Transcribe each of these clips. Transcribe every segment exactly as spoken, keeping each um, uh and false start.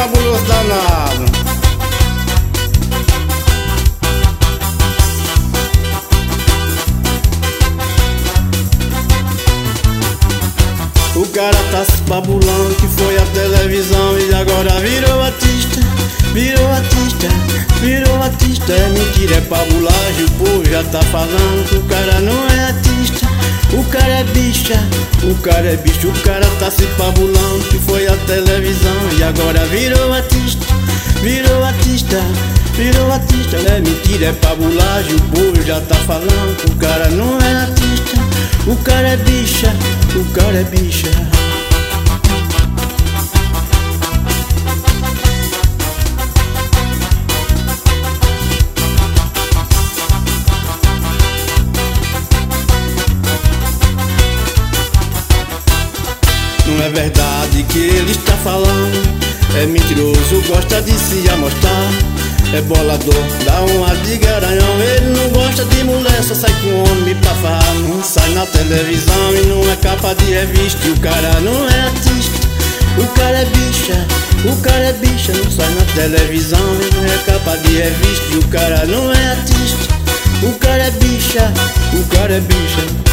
fabuloso danado. O cara tá se babulando que foi a televisão e agora virou artista, virou artista, virou artista. É mentira, é pabulagem, o povo já tá falando que o cara não é artista. O cara é bicha, o cara é bicho, o cara tá se pabulando que foi a televisão e agora virou artista, virou artista, virou artista. É mentira, é pabulagem, o povo já tá falando que o cara não é artista. O cara é bicha, o cara é bicha. Não é verdade que ele está falando, é mentiroso, gosta de se amostrar. É bolador, dá uma de garanhão. Ele não gosta de mulher, só sai com homem pra farrar. Não sai na televisão e não é capa de revista. E o cara não é artista, o cara é bicha, o cara é bicha. Não sai na televisão e não é capa de revista. E o cara não é artista, o cara é bicha, o cara é bicha.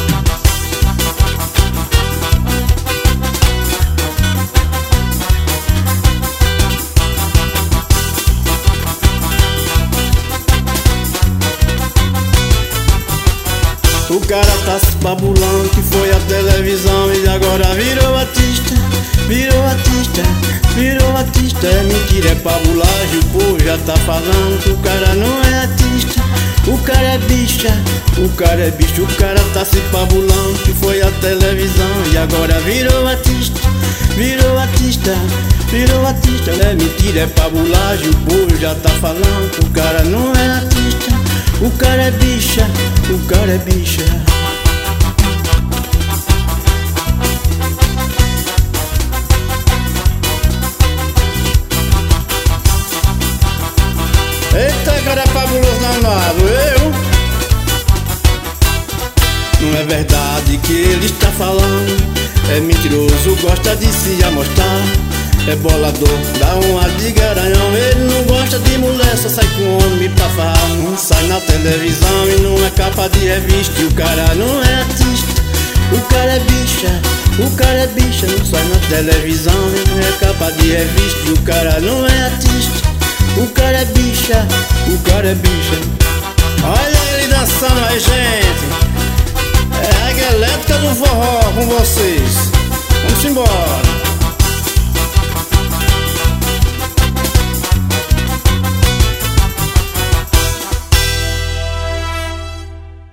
O cara tá se babulando que foi a televisão e agora virou artista, virou artista, virou artista. É mentira, é pabulagem, o povo já tá falando que o cara não é artista. O cara é bicha, o cara é bicho, o cara tá se pabulando que foi a televisão e agora virou artista, virou artista, virou artista. É mentira, é pabulagem, o povo já tá falando que o cara não é artista. O cara é bicha, o cara é bicha. Eita, cara fabuloso danado, eu. Não é verdade que ele está falando, é mentiroso, gosta de se amostrar. É bolador, dá uma de garanhão. Ele não gosta de mulher, só sai com homem pra farrar. Não sai na televisão e não é capa de revista. E o cara não é artista, o cara é bicha, o cara é bicha. Não sai na televisão e não é capa de revista. E o cara não é artista, o cara é bicha, o cara é bicha. Olha ele dançando aí, gente. É a elétrica do forró com vocês.